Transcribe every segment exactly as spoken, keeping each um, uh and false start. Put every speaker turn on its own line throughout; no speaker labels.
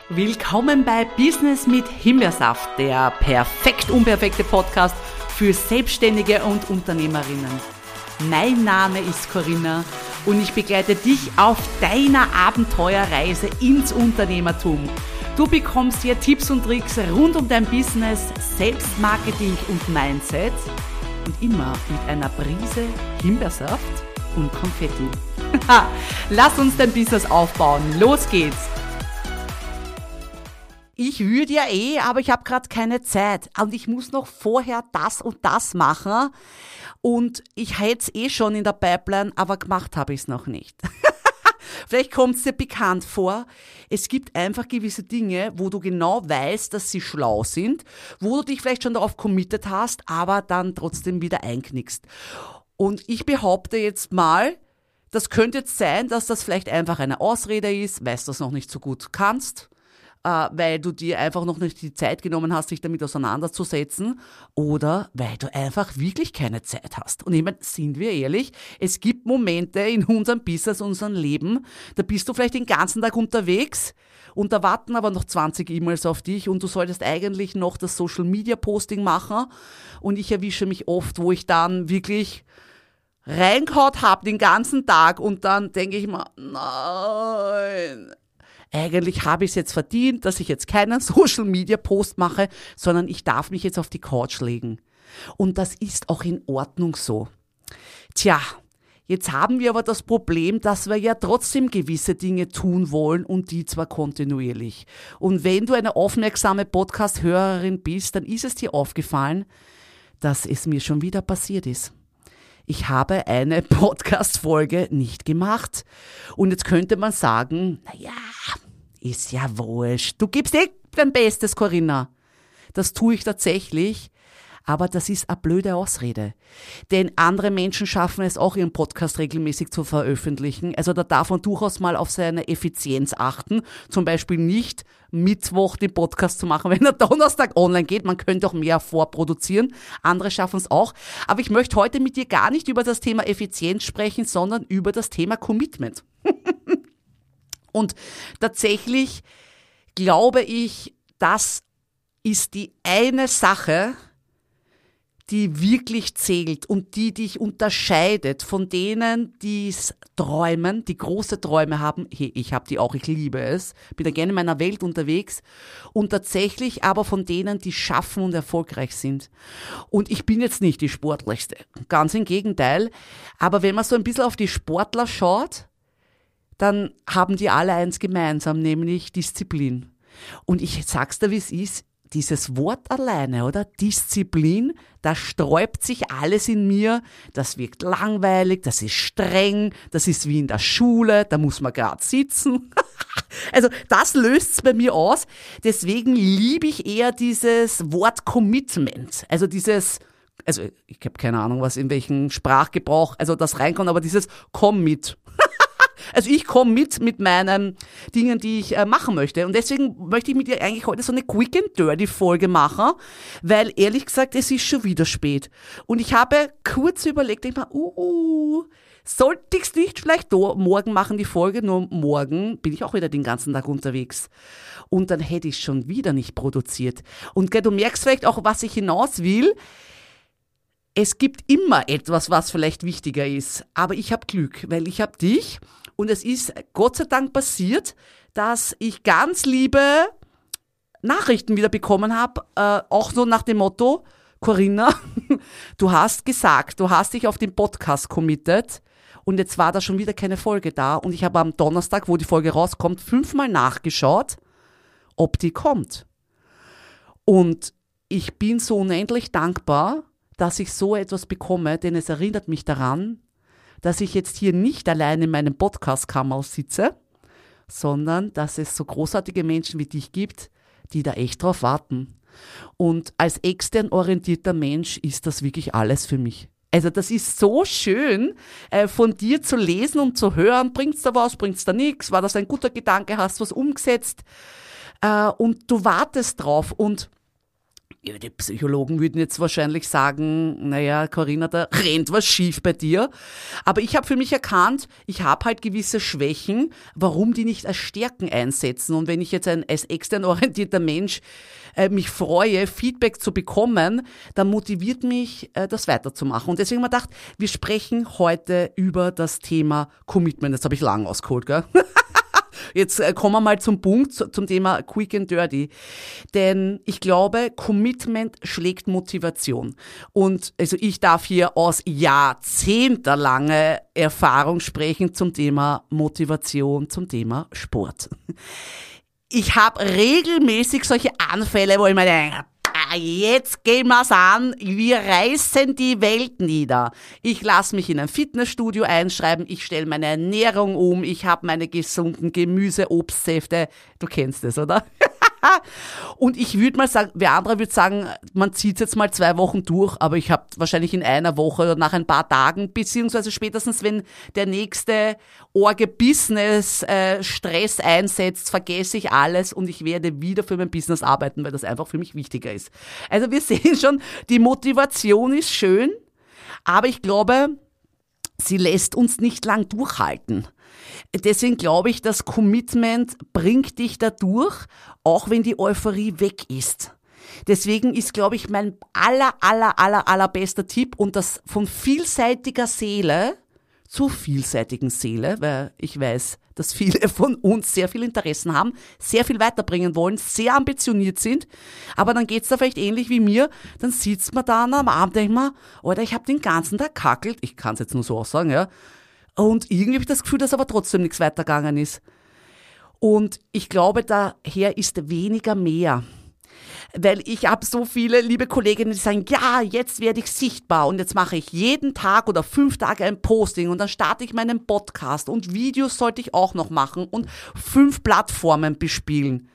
Willkommen bei Business mit Himbeersaft, der perfekt unperfekte Podcast für Selbstständige und Unternehmerinnen. Mein Name ist Corinna und ich begleite dich auf deiner Abenteuerreise ins Unternehmertum. Du bekommst hier Tipps und Tricks rund um dein Business, Selbstmarketing und Mindset und immer mit einer Prise Himbeersaft und Konfetti. Lass uns dein Business aufbauen. Los geht's! Ich würde ja eh, aber ich habe gerade keine Zeit und ich muss noch vorher das und das machen und ich hätte es eh schon in der Pipeline, aber gemacht habe ich es noch nicht. Vielleicht kommt es dir bekannt vor, es gibt einfach gewisse Dinge, wo du genau weißt, dass sie schlau sind, wo du dich vielleicht schon darauf committed hast, aber dann trotzdem wieder einknickst. Und ich behaupte jetzt mal, das könnte jetzt sein, dass das vielleicht einfach eine Ausrede ist, weil du das noch nicht so gut kannst, äh, weil du dir einfach noch nicht die Zeit genommen hast, dich damit auseinanderzusetzen oder weil du einfach wirklich keine Zeit hast. Und ich meine, sind wir ehrlich, es gibt Momente in unserem Business, unserem Leben, da bist du vielleicht den ganzen Tag unterwegs und da warten aber noch zwanzig E-Mails auf dich und du solltest eigentlich noch das Social-Media-Posting machen und ich erwische mich oft, wo ich dann wirklich reingehaut habe den ganzen Tag und dann denke ich mir, nein, eigentlich habe ich es jetzt verdient, dass ich jetzt keinen Social-Media-Post mache, sondern ich darf mich jetzt auf die Couch legen. Und das ist auch in Ordnung so. Tja, jetzt haben wir aber das Problem, dass wir ja trotzdem gewisse Dinge tun wollen und die zwar kontinuierlich. Und wenn du eine aufmerksame Podcast-Hörerin bist, dann ist es dir aufgefallen, dass es mir schon wieder passiert ist. Ich habe eine Podcast-Folge nicht gemacht. Und jetzt könnte man sagen, naja, ist ja wurscht. Du gibst eh dein Bestes, Corinna. Das tue ich tatsächlich. Aber das ist eine blöde Ausrede. Denn andere Menschen schaffen es auch, ihren Podcast regelmäßig zu veröffentlichen. Also da darf man durchaus mal auf seine Effizienz achten. Zum Beispiel nicht Mittwoch den Podcast zu machen, wenn er Donnerstag online geht. Man könnte auch mehr vorproduzieren. Andere schaffen es auch. Aber ich möchte heute mit dir gar nicht über das Thema Effizienz sprechen, sondern über das Thema Commitment. Und tatsächlich glaube ich, das ist die eine Sache, die wirklich zählt und die dich unterscheidet von denen, die es träumen, die große Träume haben. Hey, ich habe die auch, ich liebe es, bin da gerne in meiner Welt unterwegs und tatsächlich aber von denen, die schaffen und erfolgreich sind. Und ich bin jetzt nicht die Sportlichste, ganz im Gegenteil, aber wenn man so ein bisschen auf die Sportler schaut, dann haben die alle eins gemeinsam, nämlich Disziplin. Und ich sag's dir, wie es ist, dieses Wort alleine, oder? Disziplin, da sträubt sich alles in mir, das wirkt langweilig, das ist streng, das ist wie in der Schule, da muss man gerade sitzen. Also das löst's bei mir aus, deswegen liebe ich eher dieses Wort Commitment, also dieses, also ich habe keine Ahnung, was in welchem Sprachgebrauch, also das reinkommt, aber dieses Komm mit. Also ich komme mit mit meinen Dingen, die ich äh, machen möchte. Und deswegen möchte ich mit dir eigentlich heute so eine Quick and Dirty Folge machen, weil ehrlich gesagt, es ist schon wieder spät. Und ich habe kurz überlegt, ich mir, uh, uh, sollte ich es nicht vielleicht do, morgen machen, die Folge, nur morgen bin ich auch wieder den ganzen Tag unterwegs. Und dann hätte ich schon wieder nicht produziert. Und gell, du merkst vielleicht auch, was ich hinaus will. Es gibt immer etwas, was vielleicht wichtiger ist. Aber ich habe Glück, weil ich habe dich. Und es ist Gott sei Dank passiert, dass ich ganz liebe Nachrichten wieder bekommen habe, äh, auch so nach dem Motto, Corinna, du hast gesagt, du hast dich auf den Podcast committed und jetzt war da schon wieder keine Folge da und ich habe am Donnerstag, wo die Folge rauskommt, fünfmal nachgeschaut, ob die kommt. Und ich bin so unendlich dankbar, dass ich so etwas bekomme, denn es erinnert mich daran, dass ich jetzt hier nicht allein in meinem Podcast-Kammer sitze, sondern dass es so großartige Menschen wie dich gibt, die da echt drauf warten. Und als extern orientierter Mensch ist das wirklich alles für mich. Also das ist so schön, äh, von dir zu lesen und zu hören, bringt's da was, bringt's da nichts, war das ein guter Gedanke, hast du was umgesetzt äh, und du wartest drauf und Ja, die Psychologen würden jetzt wahrscheinlich sagen, naja, Corinna, da rennt was schief bei dir. Aber ich habe für mich erkannt, ich habe halt gewisse Schwächen, warum die nicht als Stärken einsetzen. Und wenn ich jetzt ein, als extern orientierter Mensch äh, mich freue, Feedback zu bekommen, dann motiviert mich, äh, das weiterzumachen. Und deswegen habe ich mir gedacht, wir sprechen heute über das Thema Commitment. Das habe ich lang ausgeholt, gell? Jetzt kommen wir mal zum Punkt, zum Thema Quick and Dirty. Denn ich glaube, Commitment schlägt Motivation. Und also ich darf hier aus jahrzehntelanger Erfahrung sprechen zum Thema Motivation, zum Thema Sport. Ich habe regelmäßig solche Anfälle, wo ich mir denke, jetzt gehen wir's an, wir reißen die Welt nieder. Ich lasse mich in ein Fitnessstudio einschreiben, ich stelle meine Ernährung um, ich habe meine gesunden Gemüse, Obstsäfte, du kennst es, oder? Und ich würde mal sagen, wer andere würde sagen, man zieht jetzt mal zwei Wochen durch, aber ich habe wahrscheinlich in einer Woche oder nach ein paar Tagen, beziehungsweise spätestens, wenn der nächste Orge-Business-Stress einsetzt, vergesse ich alles und ich werde wieder für mein Business arbeiten, weil das einfach für mich wichtiger ist. Also wir sehen schon, die Motivation ist schön, aber ich glaube, sie lässt uns nicht lang durchhalten. Deswegen glaube ich, das Commitment bringt dich dadurch, auch wenn die Euphorie weg ist. Deswegen ist, glaube ich, mein aller, aller, aller, allerbester Tipp und das von vielseitiger Seele zu vielseitigen Seele, weil ich weiß, dass viele von uns sehr viel Interessen haben, sehr viel weiterbringen wollen, sehr ambitioniert sind, aber dann geht's da vielleicht ähnlich wie mir, dann sitzt man da am Abend, denkt man, Alter, ich habe den ganzen Tag kackelt, ich kann es jetzt nur so aussagen, ja, und irgendwie habe ich das Gefühl, dass aber trotzdem nichts weitergegangen ist. Und ich glaube, daher ist weniger mehr. Weil ich habe so viele liebe Kolleginnen, die sagen, ja, jetzt werde ich sichtbar und jetzt mache ich jeden Tag oder fünf Tage ein Posting und dann starte ich meinen Podcast und Videos sollte ich auch noch machen und fünf Plattformen bespielen.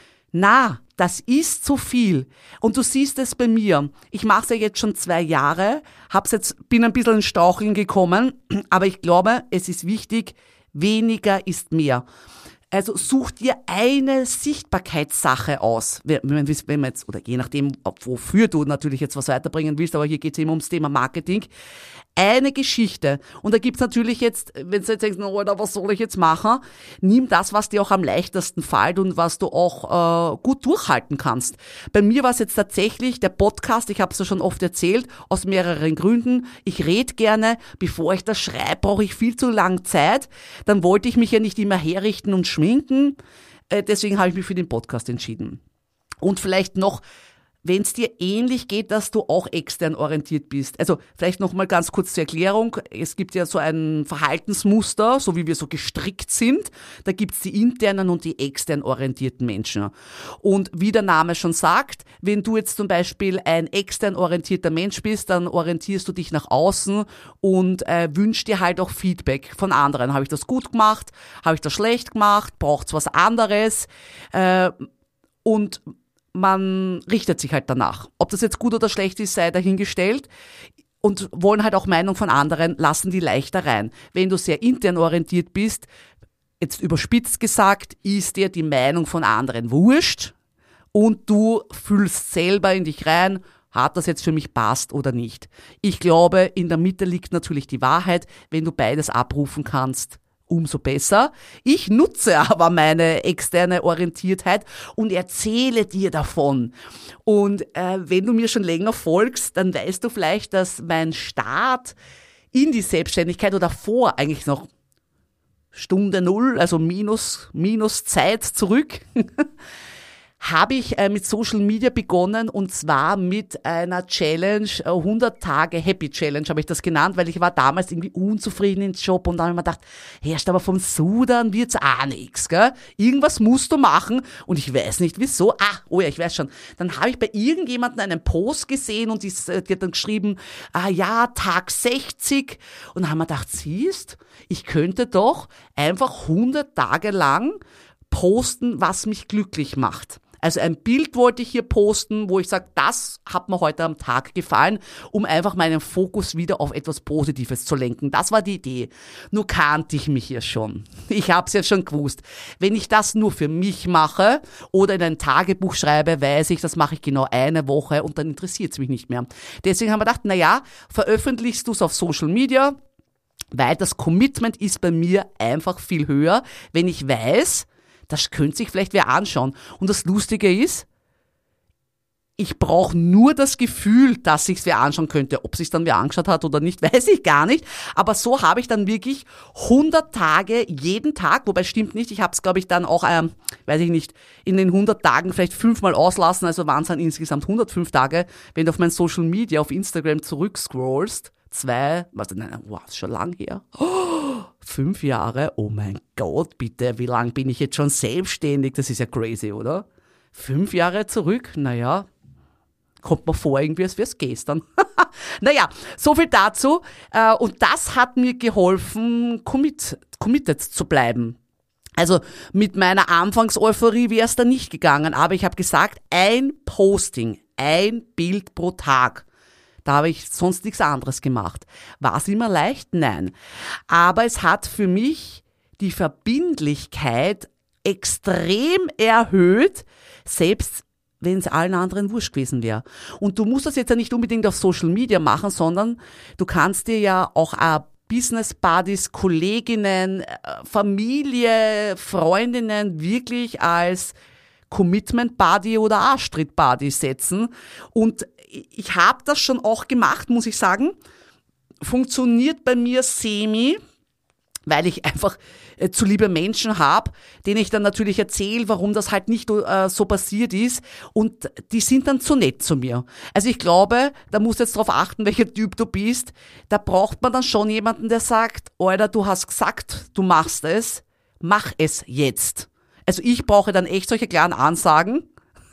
Na, das ist zu viel. Und du siehst es bei mir. Ich mache es ja jetzt schon zwei Jahre, hab's jetzt, bin ein bisschen in Staucheln gekommen, aber ich glaube, es ist wichtig, weniger ist mehr. Also such dir eine Sichtbarkeitssache aus, wenn man jetzt, oder je nachdem, wofür du natürlich jetzt was weiterbringen willst, aber hier geht es eben ums Thema Marketing. Eine Geschichte. Und da gibt's natürlich jetzt, wenn du jetzt denkst, na, Alter, was soll ich jetzt machen? Nimm das, was dir auch am leichtesten fällt und was du auch äh, gut durchhalten kannst. Bei mir war es jetzt tatsächlich der Podcast, ich habe es ja schon oft erzählt, aus mehreren Gründen. Ich rede gerne, bevor ich das schreibe, brauche ich viel zu lang Zeit. Dann wollte ich mich ja nicht immer herrichten und schminken. Äh, deswegen habe ich mich für den Podcast entschieden. Und vielleicht noch, wenn es dir ähnlich geht, dass du auch extern orientiert bist. Also vielleicht noch mal ganz kurz zur Erklärung. Es gibt ja so ein Verhaltensmuster, so wie wir so gestrickt sind. Da gibt's die internen und die extern orientierten Menschen. Und wie der Name schon sagt, wenn du jetzt zum Beispiel ein extern orientierter Mensch bist, dann orientierst du dich nach außen und äh, wünschst dir halt auch Feedback von anderen. Habe ich das gut gemacht? Habe ich das schlecht gemacht? Braucht's was anderes? Äh, und man richtet sich halt danach. Ob das jetzt gut oder schlecht ist, sei dahingestellt. Und wollen halt auch Meinung von anderen, lassen die leichter rein. Wenn du sehr intern orientiert bist, jetzt überspitzt gesagt, ist dir die Meinung von anderen wurscht und du fühlst selber in dich rein, hat das jetzt für mich passt oder nicht. Ich glaube, in der Mitte liegt natürlich die Wahrheit. Wenn du beides abrufen kannst, umso besser. Ich nutze aber meine externe Orientiertheit und erzähle dir davon. Und äh, wenn du mir schon länger folgst, dann weißt du vielleicht, dass mein Start in die Selbstständigkeit oder vor eigentlich noch Stunde Null, also minus, minus Zeit zurück, habe ich äh, mit Social Media begonnen und zwar mit einer Challenge, äh, hundert Tage Happy Challenge habe ich das genannt, weil ich war damals irgendwie unzufrieden im Job und dann habe ich mir gedacht, herrscht aber vom Sudan wird's auch nix, gell? Irgendwas musst du machen und ich weiß nicht wieso. Ah, oh ja, ich weiß schon. Dann habe ich bei irgendjemandem einen Post gesehen und die, die hat dann geschrieben, ah ja, Tag sechzig und dann haben wir gedacht, siehst, ich könnte doch einfach hundert Tage lang posten, was mich glücklich macht. Also ein Bild wollte ich hier posten, wo ich sage, das hat mir heute am Tag gefallen, um einfach meinen Fokus wieder auf etwas Positives zu lenken. Das war die Idee. Nur kannte ich mich ja schon. Ich habe es ja schon gewusst. Wenn ich das nur für mich mache oder in ein Tagebuch schreibe, weiß ich, das mache ich genau eine Woche und dann interessiert es mich nicht mehr. Deswegen haben wir gedacht, naja, veröffentlichst du es auf Social Media, weil das Commitment ist bei mir einfach viel höher, wenn ich weiß, das könnte sich vielleicht wer anschauen. Und das Lustige ist, ich brauche nur das Gefühl, dass sich's wer anschauen könnte. Ob sich's dann wer angeschaut hat oder nicht, weiß ich gar nicht. Aber so habe ich dann wirklich hundert Tage jeden Tag, wobei stimmt nicht, ich habe es, glaube ich, dann auch, ähm, weiß ich nicht, in den hundert Tagen vielleicht fünfmal auslassen, also waren es dann insgesamt hundertfünf Tage, wenn du auf mein Social Media, auf Instagram zurückscrollst. Zwei, was, nein, wow, ist schon lang her. Oh, fünf Jahre, oh mein Gott, bitte, wie lang bin ich jetzt schon selbstständig? Das ist ja crazy, oder? Fünf Jahre zurück, naja, kommt mir vor irgendwie, als wäre es gestern. Naja, so viel dazu. Und das hat mir geholfen, commit, committed zu bleiben. Also mit meiner Anfangseuphorie wäre es dann nicht gegangen, aber ich habe gesagt, ein Posting, ein Bild pro Tag. Da habe ich sonst nichts anderes gemacht. War es immer leicht? Nein. Aber es hat für mich die Verbindlichkeit extrem erhöht, selbst wenn es allen anderen wurscht gewesen wäre. Und du musst das jetzt ja nicht unbedingt auf Social Media machen, sondern du kannst dir ja auch äh, Business Buddies, Kolleginnen, Familie, Freundinnen wirklich als Commitment Buddy oder Arschtritt Buddy setzen. Und ich habe das schon auch gemacht, muss ich sagen. Funktioniert bei mir semi, weil ich einfach äh, zu liebe Menschen habe, denen ich dann natürlich erzähle, warum das halt nicht äh, so passiert ist. Und die sind dann zu nett zu mir. Also ich glaube, da musst du jetzt drauf achten, welcher Typ du bist. Da braucht man dann schon jemanden, der sagt, Alter, du hast gesagt, du machst es, mach es jetzt. Also ich brauche dann echt solche klaren Ansagen.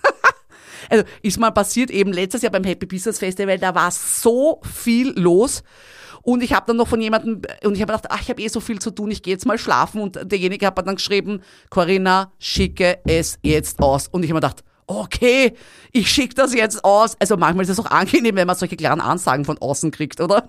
Also ist mal passiert, eben letztes Jahr beim Happy Business Festival, da war so viel los und ich habe dann noch von jemandem, und ich habe gedacht, ach, ich habe eh so viel zu tun, ich gehe jetzt mal schlafen und derjenige hat mir dann geschrieben, Corinna, schicke es jetzt aus. Und ich habe mir gedacht, okay, ich schicke das jetzt aus. Also manchmal ist es auch angenehm, wenn man solche klaren Ansagen von außen kriegt, oder?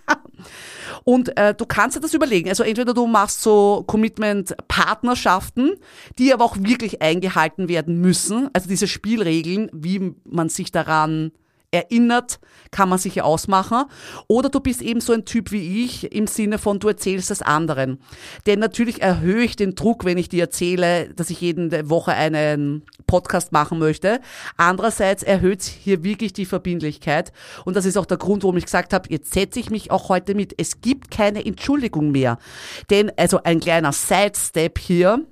Und äh, du kannst dir das überlegen. Also entweder du machst so Commitment-Partnerschaften, die aber auch wirklich eingehalten werden müssen. Also diese Spielregeln, wie man sich daran erinnert, kann man sich ja ausmachen. Oder du bist eben so ein Typ wie ich, im Sinne von, du erzählst es anderen. Denn natürlich erhöhe ich den Druck, wenn ich dir erzähle, dass ich jede Woche einen Podcast machen möchte. Andererseits erhöht hier wirklich die Verbindlichkeit. Und das ist auch der Grund, warum ich gesagt habe, jetzt setze ich mich auch heute mit. Es gibt keine Entschuldigung mehr. Denn, also ein kleiner Sidestep hier,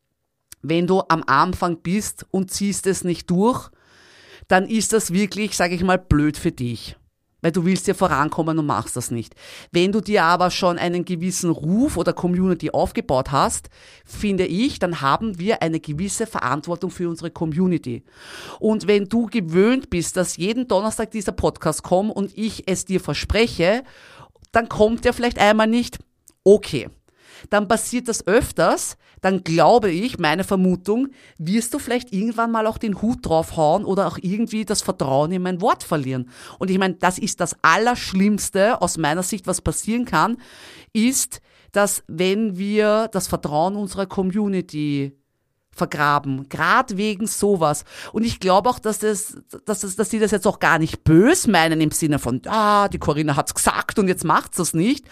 wenn du am Anfang bist und ziehst es nicht durch, dann ist das wirklich, sage ich mal, blöd für dich. Weil du willst ja vorankommen und machst das nicht. Wenn du dir aber schon einen gewissen Ruf oder Community aufgebaut hast, finde ich, dann haben wir eine gewisse Verantwortung für unsere Community. Und wenn du gewöhnt bist, dass jeden Donnerstag dieser Podcast kommt und ich es dir verspreche, dann kommt der vielleicht einmal nicht. Okay. Dann passiert das öfters, dann glaube ich, meine Vermutung, wirst du vielleicht irgendwann mal auch den Hut draufhauen oder auch irgendwie das Vertrauen in mein Wort verlieren. Und ich meine, das ist das Allerschlimmste aus meiner Sicht, was passieren kann, ist, dass wenn wir das Vertrauen unserer Community vergraben, gerade wegen sowas. Und ich glaube auch, dass das, dass das, dass die das jetzt auch gar nicht bös meinen im Sinne von, ah, die Corinna hat's gesagt und jetzt macht's das nicht,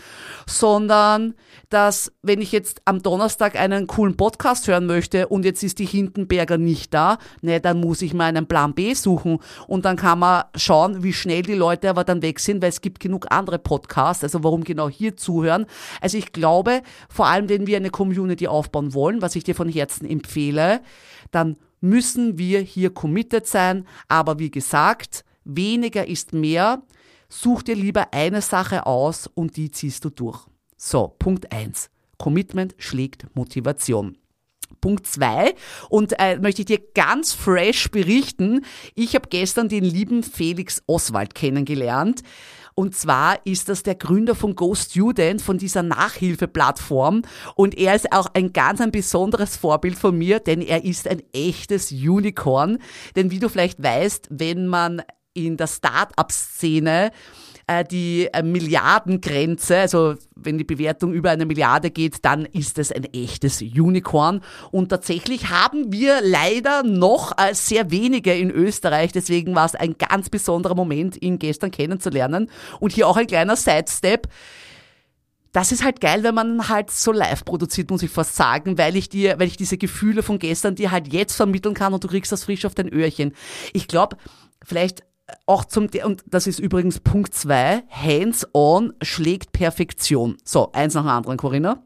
sondern dass, wenn ich jetzt am Donnerstag einen coolen Podcast hören möchte und jetzt ist die Hindenberger nicht da, ne, dann muss ich mal einen Plan B suchen und dann kann man schauen, wie schnell die Leute aber dann weg sind, weil es gibt genug andere Podcasts, also warum genau hier zuhören. Also ich glaube, vor allem, wenn wir eine Community aufbauen wollen, was ich dir von Herzen empfehle, dann müssen wir hier committed sein. Aber wie gesagt, weniger ist mehr. Such dir lieber eine Sache aus und die ziehst du durch. So, Punkt eins. Commitment schlägt Motivation. Punkt zwei, und äh, möchte ich dir ganz fresh berichten, ich habe gestern den lieben Felix Oswald kennengelernt Und zwar ist das der Gründer von GoStudent, von dieser Nachhilfeplattform. Und er ist auch ein ganz ein besonderes Vorbild von mir, denn er ist ein echtes Unicorn. Denn wie du vielleicht weißt, wenn man in der Start-up-Szene äh, die äh, Milliardengrenze, also wenn die Bewertung über eine Milliarde geht, dann ist es ein echtes Unicorn. Und tatsächlich haben wir leider noch äh, sehr wenige in Österreich. Deswegen war es ein ganz besonderer Moment, ihn gestern kennenzulernen. Und hier auch ein kleiner Sidestep. Das ist halt geil, wenn man halt so live produziert, muss ich fast sagen, weil ich dir, weil ich diese Gefühle von gestern dir halt jetzt vermitteln kann und du kriegst das frisch auf dein Öhrchen. Ich glaube, vielleicht auch zum, und das ist übrigens Punkt zwei, hands-on schlägt Perfektion. So, eins nach dem anderen, Corinna.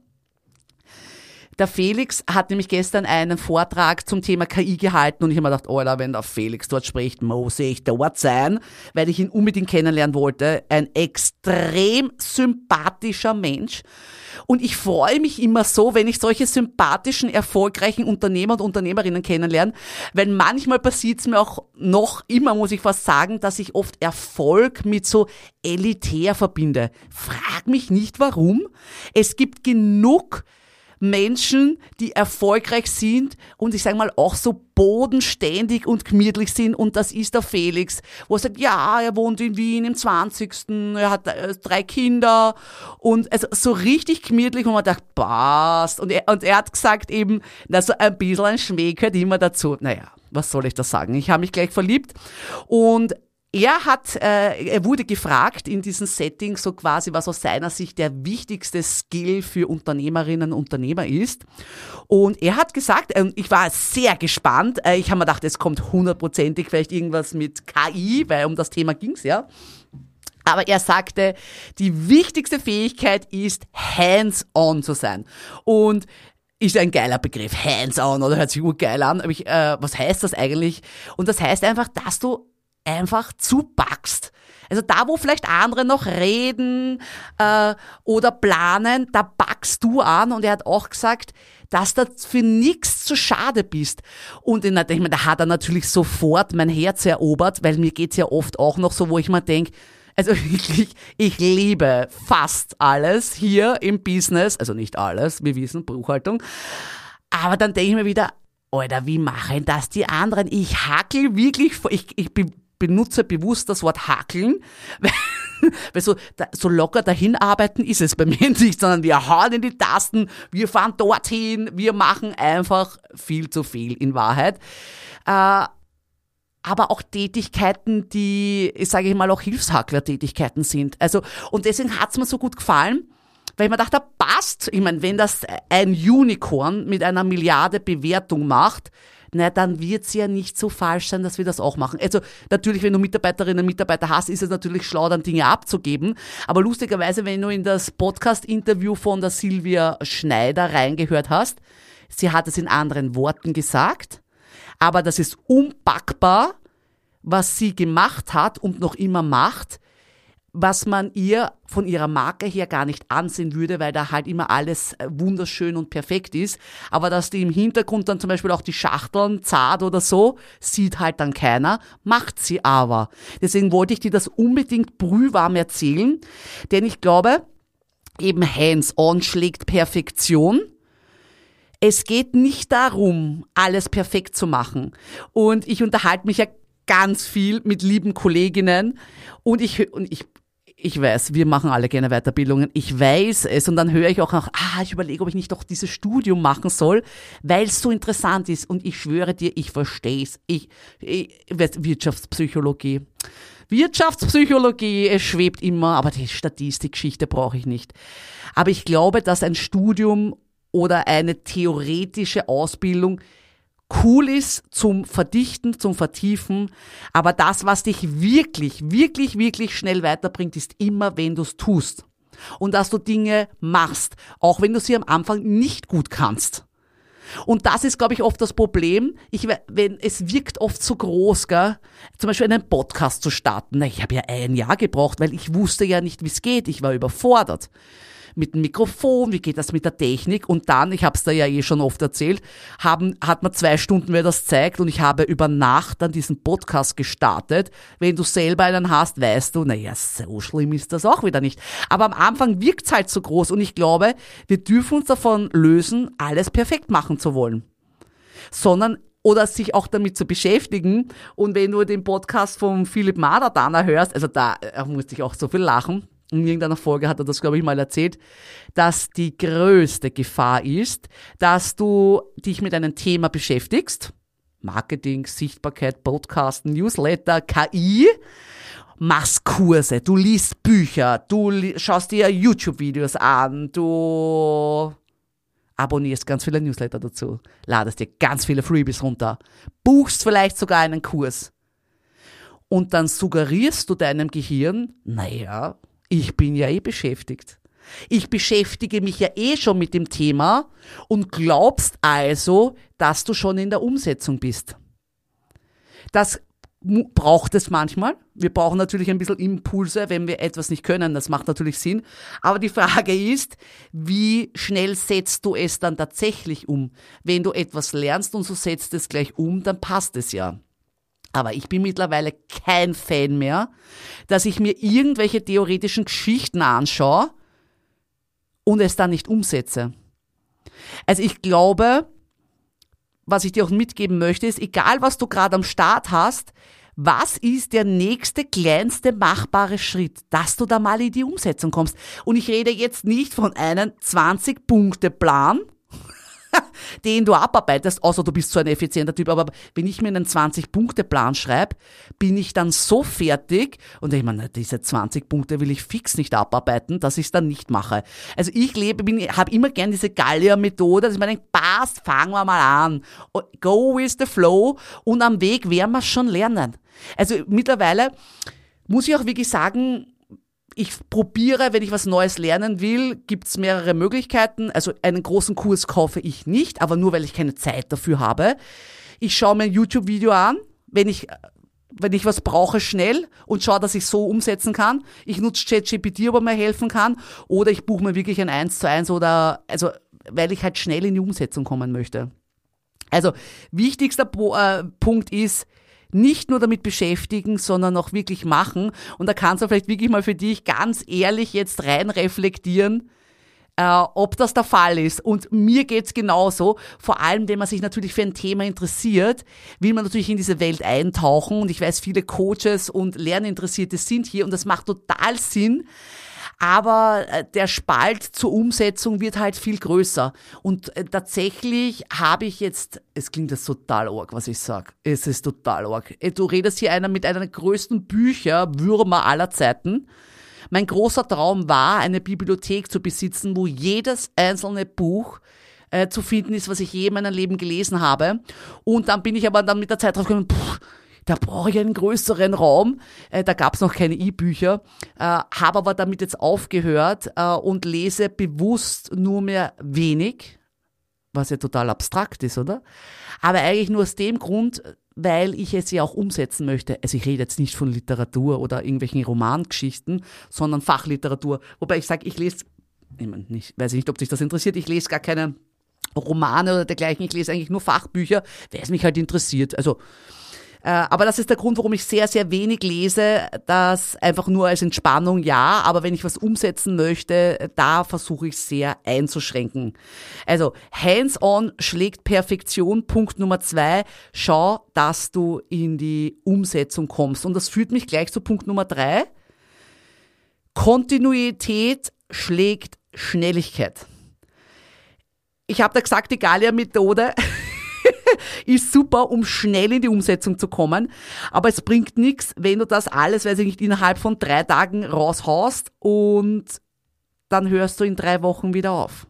Der Felix hat nämlich gestern einen Vortrag zum Thema K I gehalten und ich habe mir gedacht, Alter, wenn der Felix dort spricht, muss ich dort sein, weil ich ihn unbedingt kennenlernen wollte. Ein extrem sympathischer Mensch. Und ich freue mich immer so, wenn ich solche sympathischen, erfolgreichen Unternehmer und Unternehmerinnen kennenlerne, weil manchmal passiert es mir auch noch immer, muss ich fast sagen, dass ich oft Erfolg mit so elitär verbinde. Frag mich nicht, warum. Es gibt genug Menschen, die erfolgreich sind und ich sage mal auch so bodenständig und gemütlich sind und das ist der Felix, wo er sagt, ja, er wohnt in Wien im zwanzigsten Er hat äh, drei Kinder und also so richtig gemütlich und man dachte, passt. Und er, und er hat gesagt eben, na, so ein bisschen ein Schmäh gehört immer dazu. Naja, was soll ich da sagen? Ich habe mich gleich verliebt und Er hat, äh, er wurde gefragt in diesem Setting so quasi, was aus seiner Sicht der wichtigste Skill für Unternehmerinnen und Unternehmer ist. Und er hat gesagt, äh, ich war sehr gespannt, äh, ich habe mir gedacht, es kommt hundertprozentig vielleicht irgendwas mit K I, weil um das Thema ging's ja. Aber er sagte, die wichtigste Fähigkeit ist, hands-on zu sein. Und ist ein geiler Begriff, hands-on, oder hört sich urgeil an. Aber ich, äh, was heißt das eigentlich? Und das heißt einfach, dass du einfach zupackst. Also da, wo vielleicht andere noch reden äh, oder planen, da packst du an. Und er hat auch gesagt, dass du für nichts zu schade bist. Und ich meine, da hat er natürlich sofort mein Herz erobert, weil mir geht's ja oft auch noch so, wo ich mir denke, also wirklich, ich liebe fast alles hier im Business, also nicht alles, wir wissen, Buchhaltung, aber dann denke ich mir wieder, Alter, wie machen das die anderen? Ich hackel wirklich, ich, ich bin benutze bewusst das Wort hackeln, weil, weil so, da, so locker dahin arbeiten ist es bei mir nicht, sondern wir hauen in die Tasten, wir fahren dorthin, wir machen einfach viel zu viel in Wahrheit. Äh, aber auch Tätigkeiten, die, sage ich mal, auch Hilfshackler-Tätigkeiten sind. Also, und deswegen hat's mir so gut gefallen, weil ich mir dachte, passt, ich meine, wenn das ein Unicorn mit einer Milliarde Bewertung macht, na, dann wird's ja nicht so falsch sein, dass wir das auch machen. Also natürlich, wenn du Mitarbeiterinnen und Mitarbeiter hast, ist es natürlich schlau, dann Dinge abzugeben. Aber lustigerweise, wenn du in das Podcast-Interview von der Silvia Schneider reingehört hast, sie hat es in anderen Worten gesagt, aber das ist unpackbar, was sie gemacht hat und noch immer macht, was man ihr von ihrer Marke her gar nicht ansehen würde, weil da halt immer alles wunderschön und perfekt ist. Aber dass die im Hintergrund dann zum Beispiel auch die Schachteln zart oder so, sieht halt dann keiner, macht sie aber. Deswegen wollte ich dir das unbedingt brühwarm erzählen, denn ich glaube, eben hands-on schlägt Perfektion. Es geht nicht darum, alles perfekt zu machen. Und ich unterhalte mich ja ganz viel mit lieben Kolleginnen und ich, und ich Ich weiß, wir machen alle gerne Weiterbildungen. Ich weiß es und dann höre ich auch noch, ah, ich überlege, ob ich nicht doch dieses Studium machen soll, weil es so interessant ist. Und ich schwöre dir, ich verstehe es. Ich, ich weiß, Wirtschaftspsychologie. Wirtschaftspsychologie, es schwebt immer, aber die Statistikgeschichte brauche ich nicht. Aber ich glaube, dass ein Studium oder eine theoretische Ausbildung cool ist zum Verdichten, zum Vertiefen, aber das, was dich wirklich, wirklich, wirklich schnell weiterbringt, ist immer, wenn du es tust. Und dass du Dinge machst, auch wenn du sie am Anfang nicht gut kannst. Und das ist, glaube ich, oft das Problem. Ich, wenn, es wirkt oft so groß, gell? Zum Beispiel einen Podcast zu starten. Ich habe ja ein Jahr gebraucht, weil ich wusste ja nicht, wie es geht. Ich war überfordert. mit dem Mikrofon, wie geht das mit der Technik und dann, ich habe es da ja eh schon oft erzählt, haben, hat man zwei Stunden, wer das zeigt und ich habe über Nacht dann diesen Podcast gestartet. Wenn du selber einen hast, weißt du, naja, so schlimm ist das auch wieder nicht. Aber am Anfang wirkt's halt so groß und ich glaube, wir dürfen uns davon lösen, alles perfekt machen zu wollen. Sondern oder sich auch damit zu beschäftigen. Und wenn du den Podcast von Philipp Madertaner hörst, also da äh, musste ich auch so viel lachen, in irgendeiner Folge hat er das, glaube ich, mal erzählt, dass die größte Gefahr ist, dass du dich mit einem Thema beschäftigst, Marketing, Sichtbarkeit, Podcasten, Newsletter, K I, machst Kurse, du liest Bücher, du li- schaust dir YouTube-Videos an, du abonnierst ganz viele Newsletter dazu, ladest dir ganz viele Freebies runter, buchst vielleicht sogar einen Kurs und dann suggerierst du deinem Gehirn, naja, ich bin ja eh beschäftigt. Ich beschäftige mich ja eh schon mit dem Thema und glaubst also, dass du schon in der Umsetzung bist. Das braucht es manchmal. Wir brauchen natürlich ein bisschen Impulse, wenn wir etwas nicht können. Das macht natürlich Sinn. Aber die Frage ist, wie schnell setzt du es dann tatsächlich um? Wenn du etwas lernst und so setzt es gleich um, dann passt es ja. Aber ich bin mittlerweile kein Fan mehr, dass ich mir irgendwelche theoretischen Geschichten anschaue und es dann nicht umsetze. Also ich glaube, was ich dir auch mitgeben möchte, ist, egal was du gerade am Start hast, was ist der nächste, kleinste machbare Schritt, dass du da mal in die Umsetzung kommst? Und ich rede jetzt nicht von einem zwanzig-Punkte-Plan, den du abarbeitest, außer du bist so ein effizienter Typ, aber wenn ich mir einen zwanzig-Punkte-Plan schreibe, bin ich dann so fertig und ich meine, diese zwanzig Punkte will ich fix nicht abarbeiten, dass ich es dann nicht mache. Also ich lebe, bin, habe immer gern diese Gallier-Methode, dass ich mir denke, passt, fangen wir mal an, go with the flow und am Weg werden wir es schon lernen. Also mittlerweile muss ich auch wirklich sagen, ich probiere, wenn ich was Neues lernen will, gibt's mehrere Möglichkeiten. Also einen großen Kurs kaufe ich nicht, aber nur, weil ich keine Zeit dafür habe. Ich schaue mir ein YouTube-Video an, wenn ich, wenn ich was brauche, schnell und schaue, dass ich so umsetzen kann. Ich nutze ChatGPT, ob er mir helfen kann. Oder ich buche mir wirklich ein eins zu eins oder, also, weil ich halt schnell in die Umsetzung kommen möchte. Also, wichtigster Bo- äh, Punkt ist, nicht nur damit beschäftigen, sondern auch wirklich machen. Und da kannst du vielleicht wirklich mal für dich ganz ehrlich jetzt rein reflektieren, äh, ob das der Fall ist. Und mir geht's genauso. Vor allem, wenn man sich natürlich für ein Thema interessiert, will man natürlich in diese Welt eintauchen. Und ich weiß, viele Coaches und Lerninteressierte sind hier und das macht total Sinn. Aber der Spalt zur Umsetzung wird halt viel größer. Und tatsächlich habe ich jetzt, es klingt jetzt total arg, was ich sage. Es ist total arg. Du redest hier einer mit einer der größten Bücherwürmer aller Zeiten. Mein großer Traum war, eine Bibliothek zu besitzen, wo jedes einzelne Buch äh, zu finden ist, was ich je in meinem Leben gelesen habe. Und dann bin ich aber dann mit der Zeit drauf gekommen, pff, da brauche ich einen größeren Raum. Äh, da gab es noch keine E-Bücher, äh, habe aber damit jetzt aufgehört äh, und lese bewusst nur mehr wenig, was ja total abstrakt ist, oder? Aber eigentlich nur aus dem Grund, weil ich es ja auch umsetzen möchte. Also ich rede jetzt nicht von Literatur oder irgendwelchen Romangeschichten, sondern Fachliteratur. Wobei ich sage, ich lese, ich meine, nicht, weiß ich nicht, ob sich das interessiert, ich lese gar keine Romane oder dergleichen, ich lese eigentlich nur Fachbücher, weil es mich halt interessiert. Also aber das ist der Grund, warum ich sehr, sehr wenig lese, das einfach nur als Entspannung, ja, aber wenn ich was umsetzen möchte, da versuche ich sehr einzuschränken. Also hands-on schlägt Perfektion, Punkt Nummer zwei, schau, dass du in die Umsetzung kommst. Und das führt mich gleich zu Punkt Nummer drei, Kontinuität schlägt Schnelligkeit. Ich habe da gesagt, die Gallier-Methode ist super, um schnell in die Umsetzung zu kommen. Aber es bringt nichts, wenn du das alles, weiß ich nicht, innerhalb von drei Tagen raushaust und dann hörst du in drei Wochen wieder auf.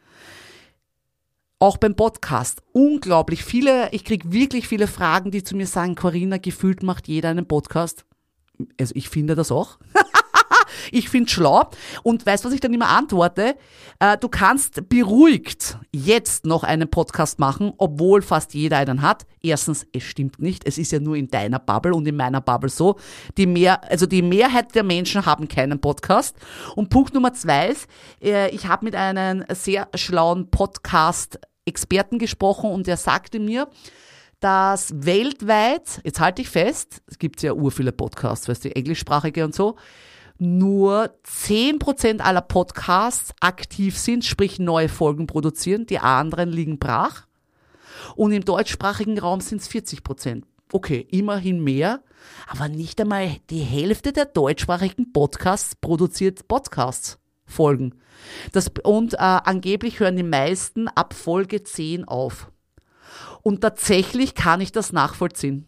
Auch beim Podcast. Unglaublich viele, ich kriege wirklich viele Fragen, die zu mir sagen, Corinna, gefühlt macht jeder einen Podcast. Also ich finde das auch. Ich finde schlau. Und weißt du, was ich dann immer antworte? Äh, du kannst beruhigt jetzt noch einen Podcast machen, obwohl fast jeder einen hat. Erstens, es stimmt nicht. Es ist ja nur in deiner Bubble und in meiner Bubble so. Die mehr, also die Mehrheit der Menschen haben keinen Podcast. Und Punkt Nummer zwei ist, äh, ich habe mit einem sehr schlauen Podcast-Experten gesprochen und der sagte mir, dass weltweit, jetzt halte ich fest, es gibt ja ur viele Podcasts, weißt du, englischsprachige und so, nur zehn Prozent aller Podcasts aktiv sind, sprich neue Folgen produzieren, die anderen liegen brach. Und im deutschsprachigen Raum sind es vierzig Prozent. Okay, immerhin mehr, aber nicht einmal die Hälfte der deutschsprachigen Podcasts produziert Podcasts-Folgen. Das, und äh, angeblich hören die meisten ab Folge zehn auf. Und tatsächlich kann ich das nachvollziehen.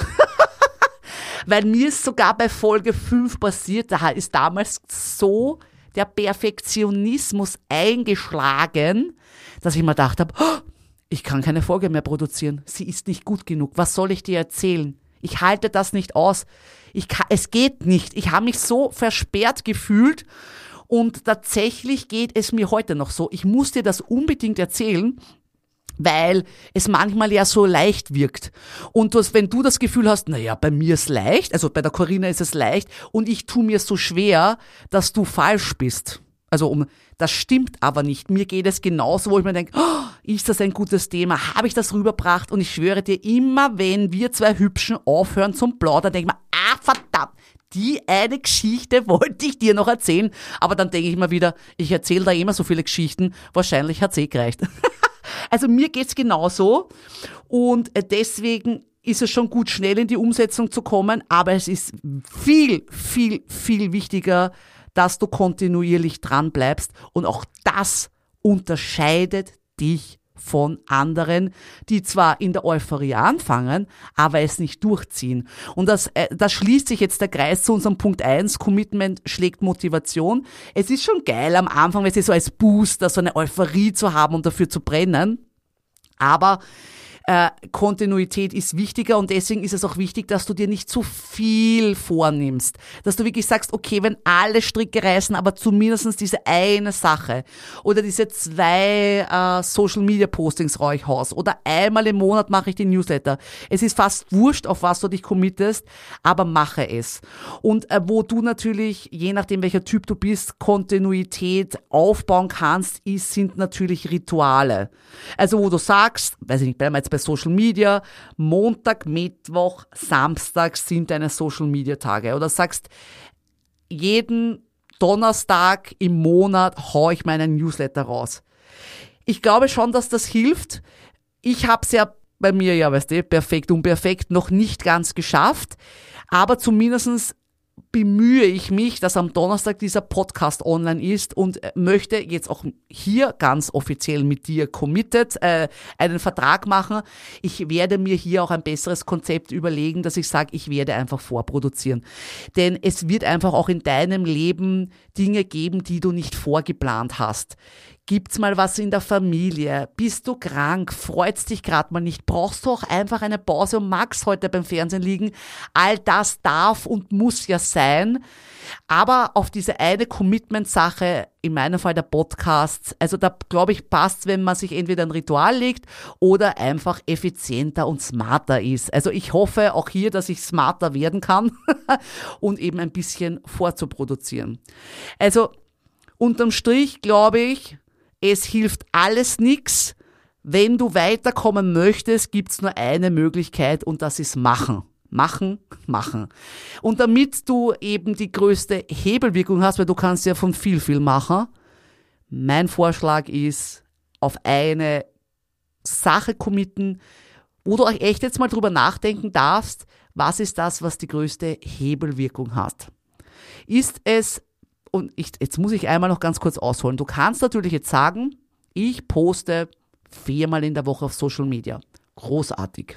Weil mir ist sogar bei Folge fünf passiert, da ist damals so der Perfektionismus eingeschlagen, dass ich mir gedacht habe, oh, ich kann keine Folge mehr produzieren. Sie ist nicht gut genug. Was soll ich dir erzählen? Ich halte das nicht aus. Ich kann, es geht nicht. Ich habe mich so versperrt gefühlt und tatsächlich geht es mir heute noch so. Ich muss dir das unbedingt erzählen, weil es manchmal ja so leicht wirkt. Und das, wenn du das Gefühl hast, naja, bei mir ist leicht, also bei der Corinna ist es leicht und ich tue mir so schwer, dass du falsch bist. Also um, das stimmt aber nicht. Mir geht es genauso, wo ich mir denke, oh, ist das ein gutes Thema? Habe ich das rübergebracht? Und ich schwöre dir, immer wenn wir zwei Hübschen aufhören zum Plaudern, denke ich mir, ah, verdammt, die eine Geschichte wollte ich dir noch erzählen. Aber dann denke ich mir wieder, ich erzähle da immer so viele Geschichten, wahrscheinlich hat's eh gereicht. Also mir geht's genauso und deswegen ist es schon gut, schnell in die Umsetzung zu kommen, aber es ist viel, viel, viel wichtiger, dass du kontinuierlich dran bleibst und auch das unterscheidet dich von anderen, die zwar in der Euphorie anfangen, aber es nicht durchziehen. Und das, das schließt sich jetzt der Kreis zu unserem Punkt eins, Commitment schlägt Motivation. Es ist schon geil am Anfang, wenn sie so als Booster, so eine Euphorie zu haben und dafür zu brennen, aber äh, Kontinuität ist wichtiger und deswegen ist es auch wichtig, dass du dir nicht zu viel vornimmst. Dass du wirklich sagst, okay, wenn alle Stricke reißen, aber zumindest diese eine Sache oder diese zwei äh, Social-Media-Postings raue ich raus oder einmal im Monat mache ich den Newsletter. Es ist fast wurscht, auf was du dich committest, aber mache es. Und äh, wo du natürlich, je nachdem welcher Typ du bist, Kontinuität aufbauen kannst, ist, sind natürlich Rituale. Also wo du sagst, weiß ich nicht, bleiben wir jetzt bei Social Media, Montag, Mittwoch, Samstag sind deine Social Media Tage. Oder sagst, jeden Donnerstag im Monat hau ich meinen Newsletter raus. Ich glaube schon, dass das hilft. Ich habe es ja bei mir, ja weißt du, perfekt, unperfekt, noch nicht ganz geschafft. Aber zumindestens bemühe ich mich, dass am Donnerstag dieser Podcast online ist und möchte jetzt auch hier ganz offiziell mit dir committed äh, einen Vertrag machen. Ich werde mir hier auch ein besseres Konzept überlegen, dass ich sage, ich werde einfach vorproduzieren. Denn es wird einfach auch in deinem Leben Dinge geben, die du nicht vorgeplant hast. Gibt's mal was in der Familie? Bist du krank? Freut's dich gerade mal nicht? Brauchst du auch einfach eine Pause und magst heute beim Fernsehen liegen? All das darf und muss ja sein. Aber auf diese eine Commitment-Sache, in meinem Fall der Podcast, also da glaube ich passt, wenn man sich entweder ein Ritual legt oder einfach effizienter und smarter ist. Also ich hoffe auch hier, dass ich smarter werden kann und eben ein bisschen vorzuproduzieren. Also unterm Strich glaube ich, es hilft alles nix. Wenn du weiterkommen möchtest, gibt's nur eine Möglichkeit und das ist machen. Machen, machen. Und damit du eben die größte Hebelwirkung hast, weil du kannst ja von viel, viel machen, mein Vorschlag ist, auf eine Sache committen, wo du auch echt jetzt mal drüber nachdenken darfst, was ist das, was die größte Hebelwirkung hat. Ist es Und ich, jetzt muss ich einmal noch ganz kurz ausholen. Du kannst natürlich jetzt sagen, ich poste viermal in der Woche auf Social Media. Großartig.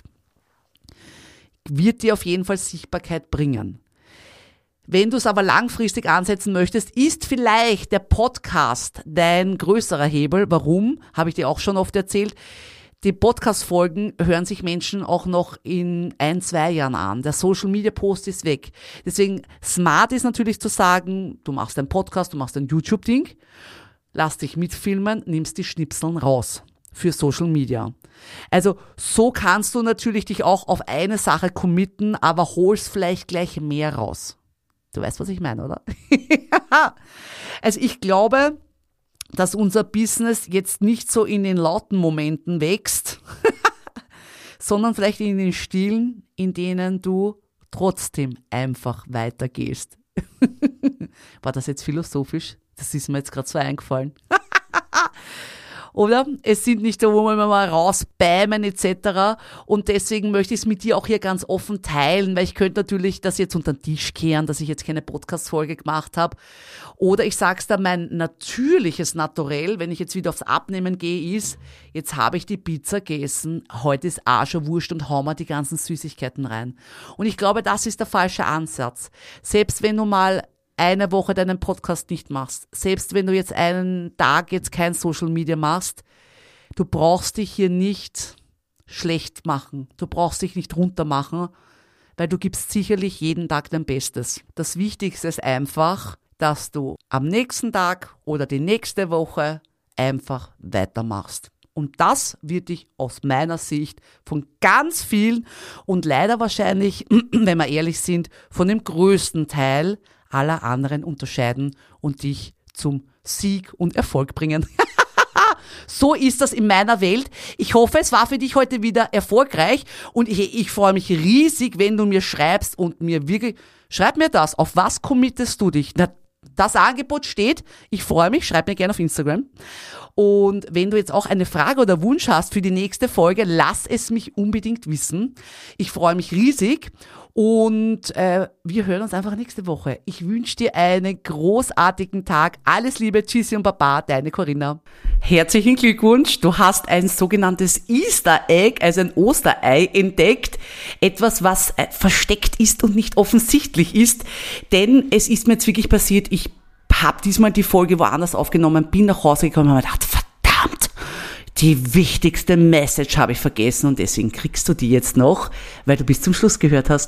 Wird dir auf jeden Fall Sichtbarkeit bringen. Wenn du es aber langfristig ansetzen möchtest, ist vielleicht der Podcast dein größerer Hebel. Warum? Habe ich dir auch schon oft erzählt. die Podcast-Folgen hören sich Menschen auch noch in ein, zwei Jahren an. Der Social-Media-Post ist weg. Deswegen smart ist natürlich zu sagen, du machst einen Podcast, du machst ein YouTube-Ding, lass dich mitfilmen, nimmst die Schnipseln raus für Social Media. Also so kannst du natürlich dich auch auf eine Sache committen, aber holst vielleicht gleich mehr raus. Du weißt, was ich meine, oder? Also ich glaube, dass unser Business jetzt nicht so in den lauten Momenten wächst, sondern vielleicht in den stillen, in denen du trotzdem einfach weitergehst. War das jetzt philosophisch? Das ist mir jetzt gerade so eingefallen. Oder? Es sind nicht da, wo wir mal rausbämen et cetera. Und deswegen möchte ich es mit dir auch hier ganz offen teilen, weil ich könnte natürlich das jetzt unter den Tisch kehren, dass ich jetzt keine Podcast-Folge gemacht habe. Oder ich sag's da, mein natürliches Naturell, wenn ich jetzt wieder aufs Abnehmen gehe, ist, jetzt habe ich die Pizza gegessen, heute ist auch schon Wurscht und hau mir die ganzen Süßigkeiten rein. Und ich glaube, das ist der falsche Ansatz. Selbst wenn du mal eine Woche deinen Podcast nicht machst, selbst wenn du jetzt einen Tag jetzt kein Social Media machst, du brauchst dich hier nicht schlecht machen, du brauchst dich nicht runter machen, weil du gibst sicherlich jeden Tag dein Bestes. Das Wichtigste ist einfach, dass du am nächsten Tag oder die nächste Woche einfach weitermachst. Und das wird dich aus meiner Sicht von ganz vielen und leider wahrscheinlich, wenn wir ehrlich sind, von dem größten Teil aller anderen unterscheiden und dich zum Sieg und Erfolg bringen. So ist das in meiner Welt. Ich hoffe, es war für dich heute wieder erfolgreich und ich, ich freue mich riesig, wenn du mir schreibst und mir wirklich, schreib mir das, auf was committest du dich? Na, das Angebot steht, ich freue mich, schreib mir gerne auf Instagram. Und wenn du jetzt auch eine Frage oder Wunsch hast für die nächste Folge, lass es mich unbedingt wissen. Ich freue mich riesig. Und äh, wir hören uns einfach nächste Woche. Ich wünsche dir einen großartigen Tag. Alles Liebe, Tschüssi und Baba, deine Corinna. Herzlichen Glückwunsch, du hast ein sogenanntes Easter Egg, also ein Osterei entdeckt. Etwas, was äh, versteckt ist und nicht offensichtlich ist. Denn es ist mir jetzt wirklich passiert, ich habe diesmal die Folge woanders aufgenommen, bin nach Hause gekommen und habe mir gedacht, verdammt, die wichtigste Message habe ich vergessen und deswegen kriegst du die jetzt noch, weil du bis zum Schluss gehört hast.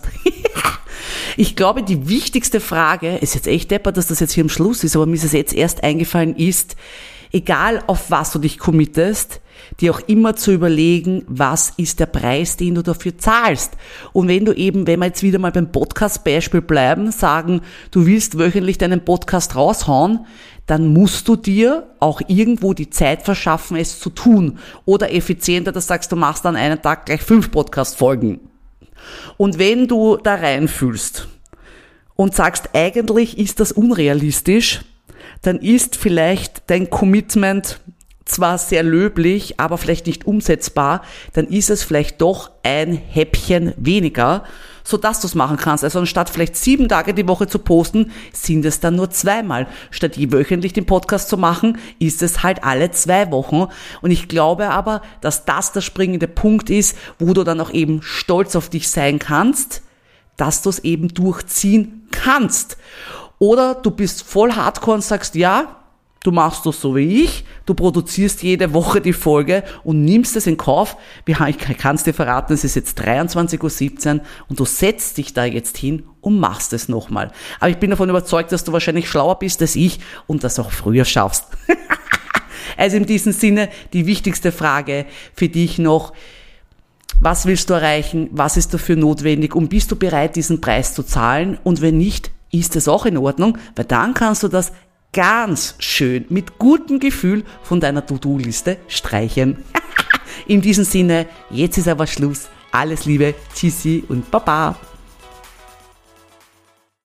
Ich glaube, die wichtigste Frage, ist jetzt echt deppert, dass das jetzt hier am Schluss ist, aber mir ist es jetzt erst eingefallen, ist, egal auf was du dich committest, dir auch immer zu überlegen, was ist der Preis, den du dafür zahlst. Und wenn du eben, wenn wir jetzt wieder mal beim Podcast-Beispiel bleiben, sagen, du willst wöchentlich deinen Podcast raushauen, dann musst du dir auch irgendwo die Zeit verschaffen, es zu tun. Oder effizienter, dass du sagst, du machst an einem Tag gleich fünf Podcast-Folgen. Und wenn du da reinfühlst und sagst, eigentlich ist das unrealistisch, dann ist vielleicht dein Commitment zwar sehr löblich, aber vielleicht nicht umsetzbar, dann ist es vielleicht doch ein Häppchen weniger, sodass du es machen kannst. Also anstatt vielleicht sieben Tage die Woche zu posten, sind es dann nur zweimal. Statt je wöchentlich den Podcast zu machen, ist es halt alle zwei Wochen. Und ich glaube aber, dass das der springende Punkt ist, wo du dann auch eben stolz auf dich sein kannst, dass du es eben durchziehen kannst. Oder du bist voll hardcore und sagst, ja, du machst das so wie ich, du produzierst jede Woche die Folge und nimmst es in Kauf. Ich kann es dir verraten, es ist jetzt dreiundzwanzig Uhr siebzehn und du setzt dich da jetzt hin und machst es nochmal. Aber ich bin davon überzeugt, dass du wahrscheinlich schlauer bist als ich und das auch früher schaffst. Also in diesem Sinne die wichtigste Frage für dich noch: Was willst du erreichen? Was ist dafür notwendig? Und bist du bereit, diesen Preis zu zahlen? Und wenn nicht, ist es auch in Ordnung, weil dann kannst du das ganz schön mit gutem Gefühl von deiner To-Do-Liste streichen. In diesem Sinne, jetzt ist aber Schluss. Alles Liebe, Tschüssi und Baba.